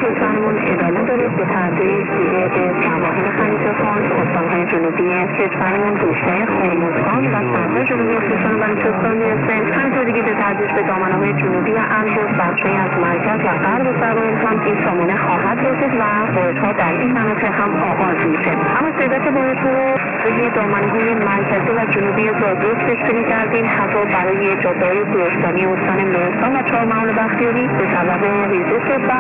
کشورمون ادامه داره به تدریج دیگه به سواحل خلیج فارس، استان‌های جنوبی کشورمون، روستای هرمزگان و سرهای جنوبی کشور بلوچستان میرسه. همینطور دیگه به تدریج به دامنه‌های جنوبی البرز، بخشی از مرکز و غرب سواحل هم این سامانه خواهد رسید و واردها در این مناطق هم آغاز میشه. اما تعداد واردها رو روی دامنه‌های مرکزی و جنوبی زاگرس پیش‌بینی کردیم، حتی برای جاده‌های کوهستانی استان لرستان و چهارمحال بختیاری به سبب ریزش